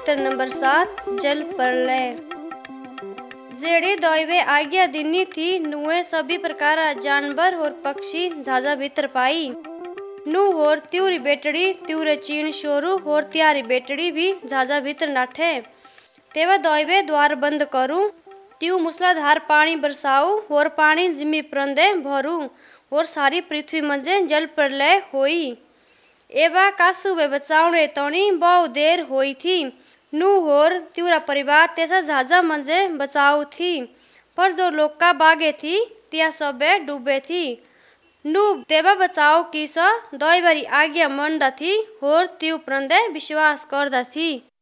उत्तर number 7 जल प्रलय। जेड़ी दैवे आज्ञा दिनी थी नुए सभी प्रकार जानवर और पक्षी झाजा भीतर पाई। नू और त्यूरी बेटड़ी त्यूरे चीन शोरू और त्यारी बेटड़ी भी झाजा भीतर नाठे। तेवा दैवे द्वार बंद करूं त्यू मूसलाधार पानी बरसाऊ और पानी जिमी प्रंदे भरू और सारी पृथ्वी मंजे जल प्रलय होई। एवा कासु वे बचावने तणी बहु देर होई थी। नू और त्यूरा परिवार तेसा झाजा मंजे बचाऊ थी, पर जो लोका बागे थी त्या सबे डूबे थी। नू तेवा बचाओ की सो दैवरी आज्ञा मनदा थी और त्यू प्रंदे विश्वास करदा थी।